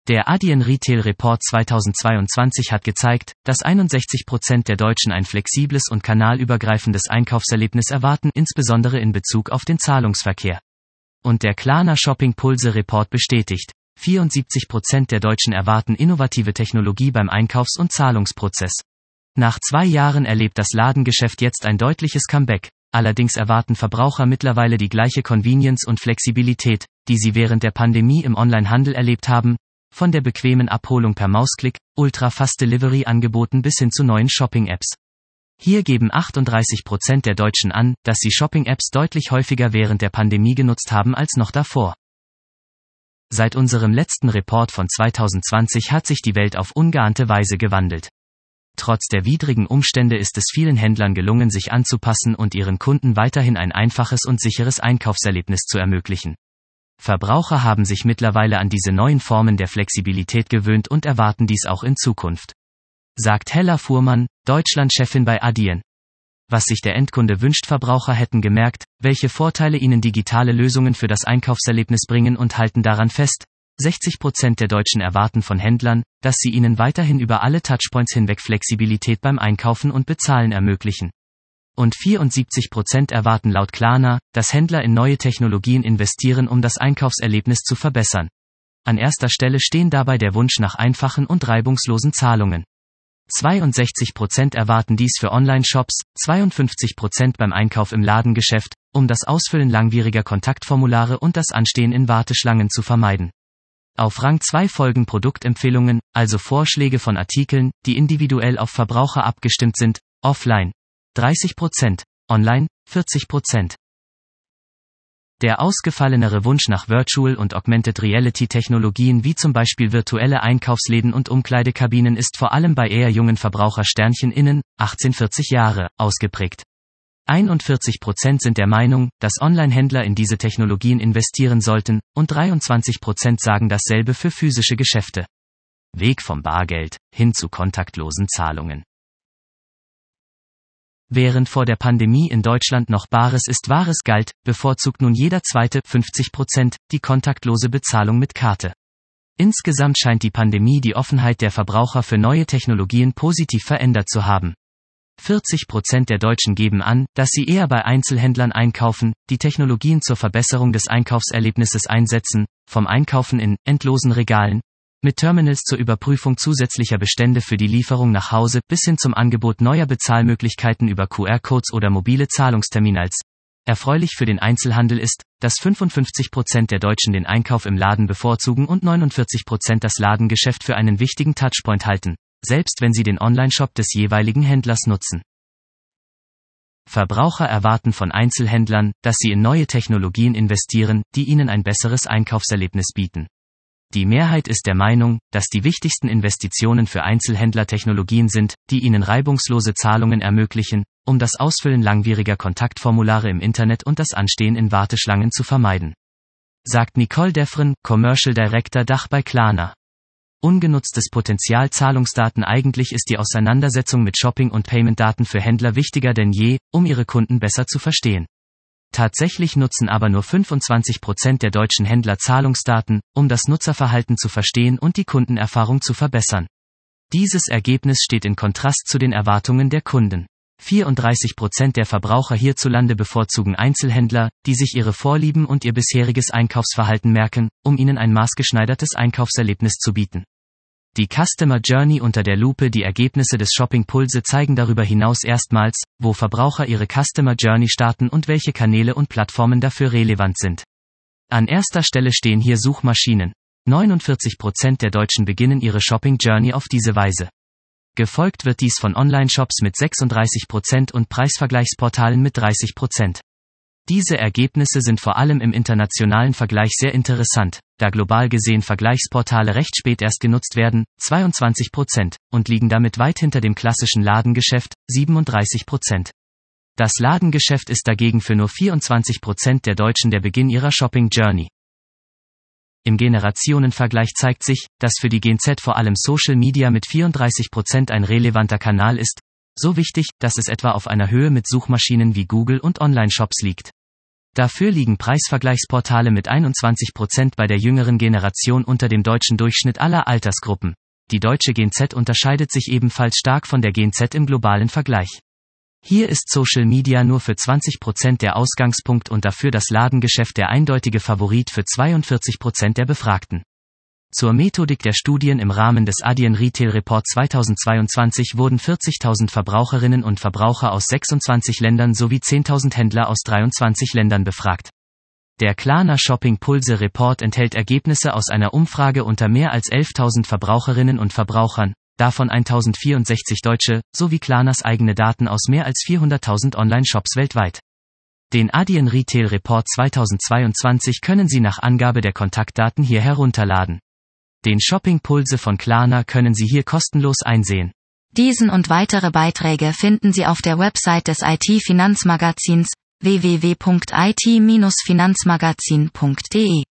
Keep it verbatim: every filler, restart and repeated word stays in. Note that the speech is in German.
Der Adyen Retail Report zweitausendzweiundzwanzig hat gezeigt, dass einundsechzig Prozent der Deutschen ein flexibles und kanalübergreifendes Einkaufserlebnis erwarten, insbesondere in Bezug auf den Zahlungsverkehr. Und der Klarna Shopping Pulse Report bestätigt, vierundsiebzig Prozent der Deutschen erwarten innovative Technologie beim Einkaufs- und Zahlungsprozess. Nach zwei Jahren erlebt das Ladengeschäft jetzt ein deutliches Comeback. Allerdings erwarten Verbraucher mittlerweile die gleiche Convenience und Flexibilität, die sie während der Pandemie im Onlinehandel erlebt haben, von der bequemen Abholung per Mausklick, Ultra-Fast-Delivery-Angeboten bis hin zu neuen Shopping-Apps. Hier geben achtunddreißig Prozent der Deutschen an, dass sie Shopping-Apps deutlich häufiger während der Pandemie genutzt haben als noch davor. Seit unserem letzten Report von zweitausendzwanzig hat sich die Welt auf ungeahnte Weise gewandelt. Trotz der widrigen Umstände ist es vielen Händlern gelungen, sich anzupassen und ihren Kunden weiterhin ein einfaches und sicheres Einkaufserlebnis zu ermöglichen. Verbraucher haben sich mittlerweile an diese neuen Formen der Flexibilität gewöhnt und erwarten dies auch in Zukunft. Sagt Hella Fuhrmann, Deutschland-Chefin bei Adyen. Was sich der Endkunde wünscht: Verbraucher hätten gemerkt, welche Vorteile ihnen digitale Lösungen für das Einkaufserlebnis bringen und halten daran fest. sechzig Prozent der Deutschen erwarten von Händlern, dass sie ihnen weiterhin über alle Touchpoints hinweg Flexibilität beim Einkaufen und Bezahlen ermöglichen. Und vierundsiebzig Prozent erwarten laut Klarna, dass Händler in neue Technologien investieren, um das Einkaufserlebnis zu verbessern. An erster Stelle stehen dabei der Wunsch nach einfachen und reibungslosen Zahlungen. zweiundsechzig Prozent erwarten dies für Online-Shops, zweiundfünfzig Prozent beim Einkauf im Ladengeschäft, um das Ausfüllen langwieriger Kontaktformulare und das Anstehen in Warteschlangen zu vermeiden. Auf Rang zwei folgen Produktempfehlungen, also Vorschläge von Artikeln, die individuell auf Verbraucher abgestimmt sind, offline dreißig Prozent, online vierzig Prozent. Der ausgefallenere Wunsch nach Virtual und Augmented Reality Technologien wie zum Beispiel virtuelle Einkaufsläden und Umkleidekabinen ist vor allem bei eher jungen VerbraucherInnen, achtzehn bis vierzig Jahre, ausgeprägt. einundvierzig Prozent sind der Meinung, dass Online-Händler in diese Technologien investieren sollten, und dreiundzwanzig Prozent sagen dasselbe für physische Geschäfte. Weg vom Bargeld hin zu kontaktlosen Zahlungen. Während vor der Pandemie in Deutschland noch Bares ist Wahres galt, bevorzugt nun jeder zweite, fünfzig Prozent, die kontaktlose Bezahlung mit Karte. Insgesamt scheint die Pandemie die Offenheit der Verbraucher für neue Technologien positiv verändert zu haben. vierzig Prozent der Deutschen geben an, dass sie eher bei Einzelhändlern einkaufen, die Technologien zur Verbesserung des Einkaufserlebnisses einsetzen, vom Einkaufen in endlosen Regalen, mit Terminals zur Überprüfung zusätzlicher Bestände für die Lieferung nach Hause bis hin zum Angebot neuer Bezahlmöglichkeiten über Q R-Codes oder mobile Zahlungsterminals. Erfreulich für den Einzelhandel ist, dass fünfundfünfzig Prozent der Deutschen den Einkauf im Laden bevorzugen und neunundvierzig Prozent das Ladengeschäft für einen wichtigen Touchpoint halten, selbst wenn sie den Online-Shop des jeweiligen Händlers nutzen. Verbraucher erwarten von Einzelhändlern, dass sie in neue Technologien investieren, die ihnen ein besseres Einkaufserlebnis bieten. Die Mehrheit ist der Meinung, dass die wichtigsten Investitionen für Einzelhändler Technologien sind, die ihnen reibungslose Zahlungen ermöglichen, um das Ausfüllen langwieriger Kontaktformulare im Internet und das Anstehen in Warteschlangen zu vermeiden. Sagt Nicole Defren, Commercial Director Dach bei Klarna. Ungenutztes Potenzial Zahlungsdaten. Eigentlich ist die Auseinandersetzung mit Shopping- und Payment-Daten für Händler wichtiger denn je, um ihre Kunden besser zu verstehen. Tatsächlich nutzen aber nur fünfundzwanzig Prozent der deutschen Händler Zahlungsdaten, um das Nutzerverhalten zu verstehen und die Kundenerfahrung zu verbessern. Dieses Ergebnis steht in Kontrast zu den Erwartungen der Kunden. vierunddreißig Prozent der Verbraucher hierzulande bevorzugen Einzelhändler, die sich ihre Vorlieben und ihr bisheriges Einkaufsverhalten merken, um ihnen ein maßgeschneidertes Einkaufserlebnis zu bieten. Die Customer Journey unter der Lupe. Die Ergebnisse des Shopping Pulse zeigen darüber hinaus erstmals, wo Verbraucher ihre Customer Journey starten und welche Kanäle und Plattformen dafür relevant sind. An erster Stelle stehen hier Suchmaschinen. neunundvierzig Prozent der Deutschen beginnen ihre Shopping Journey auf diese Weise. Gefolgt wird dies von Online-Shops mit sechsunddreißig Prozent und Preisvergleichsportalen mit dreißig Prozent. Diese Ergebnisse sind vor allem im internationalen Vergleich sehr interessant, da global gesehen Vergleichsportale recht spät erst genutzt werden, zweiundzwanzig Prozent, und liegen damit weit hinter dem klassischen Ladengeschäft, siebenunddreißig Prozent. Das Ladengeschäft ist dagegen für nur vierundzwanzig Prozent der Deutschen der Beginn ihrer Shopping Journey. Im Generationenvergleich zeigt sich, dass für die Gen Z vor allem Social Media mit vierunddreißig Prozent ein relevanter Kanal ist, so wichtig, dass es etwa auf einer Höhe mit Suchmaschinen wie Google und Online-Shops liegt. Dafür liegen Preisvergleichsportale mit einundzwanzig Prozent bei der jüngeren Generation unter dem deutschen Durchschnitt aller Altersgruppen. Die deutsche Gen Z unterscheidet sich ebenfalls stark von der Gen Z im globalen Vergleich. Hier ist Social Media nur für zwanzig Prozent der Ausgangspunkt und dafür das Ladengeschäft der eindeutige Favorit für zweiundvierzig Prozent der Befragten. Zur Methodik der Studien im Rahmen des Adyen Retail Report zweitausendzweiundzwanzig wurden vierzigtausend Verbraucherinnen und Verbraucher aus sechsundzwanzig Ländern sowie zehntausend Händler aus dreiundzwanzig Ländern befragt. Der Klarna Shopping Pulse Report enthält Ergebnisse aus einer Umfrage unter mehr als elftausend Verbraucherinnen und Verbrauchern, davon tausendvierundsechzig Deutsche, sowie Klarnas eigene Daten aus mehr als vierhunderttausend Online-Shops weltweit. Den Adyen Retail Report zweitausendzweiundzwanzig können Sie nach Angabe der Kontaktdaten hier herunterladen. Den Shopping Pulse von Klarna können Sie hier kostenlos einsehen. Diesen und weitere Beiträge finden Sie auf der Website des I T-Finanzmagazins w w w punkt i t Bindestrich finanzmagazin punkt d e.